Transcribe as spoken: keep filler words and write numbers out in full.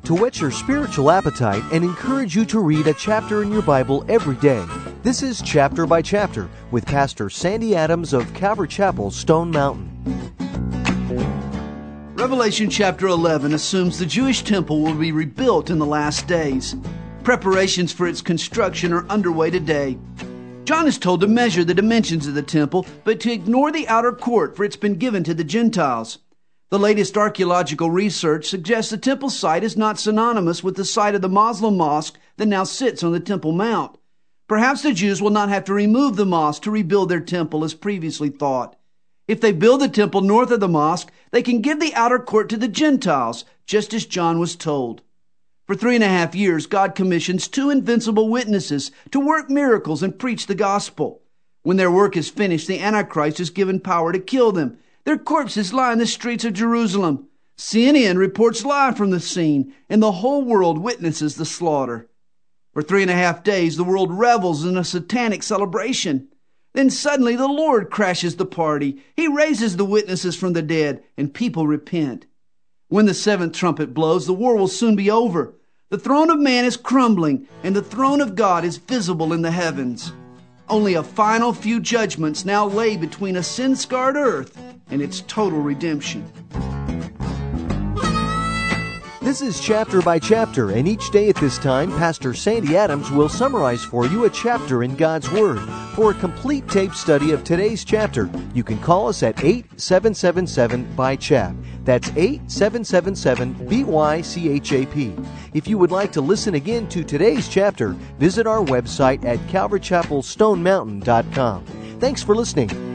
to whet your spiritual appetite and encourage you to read a chapter in your Bible every day. This is Chapter by Chapter with Pastor Sandy Adams of Calvary Chapel, Stone Mountain. Revelation chapter eleven assumes the Jewish temple will be rebuilt in the last days. Preparations for its construction are underway today. John is told to measure the dimensions of the temple, but to ignore the outer court, for it's been given to the Gentiles. The latest archaeological research suggests the temple site is not synonymous with the site of the Muslim mosque that now sits on the Temple Mount. Perhaps the Jews will not have to remove the mosque to rebuild their temple as previously thought. If they build the temple north of the mosque, they can give the outer court to the Gentiles, just as John was told. For three and a half years, God commissions two invincible witnesses to work miracles and preach the gospel. When their work is finished, the Antichrist is given power to kill them. Their corpses lie in the streets of Jerusalem. C N N reports live from the scene, and the whole world witnesses the slaughter. For three and a half days, the world revels in a satanic celebration. Then suddenly the Lord crashes the party. He raises the witnesses from the dead, and people repent. When the seventh trumpet blows, the war will soon be over. The throne of man is crumbling, and the throne of God is visible in the heavens. Only a final few judgments now lay between a sin-scarred earth and its total redemption. This is Chapter by Chapter, and each day at this time, Pastor Sandy Adams will summarize for you a chapter in God's Word. For a complete tape study of today's chapter, you can call us at eight seven seven seven B Y C H A P. That's eight seven seven seven B Y C H A P. If you would like to listen again to today's chapter, visit our website at calvary chapel stone mountain dot com. Thanks for listening.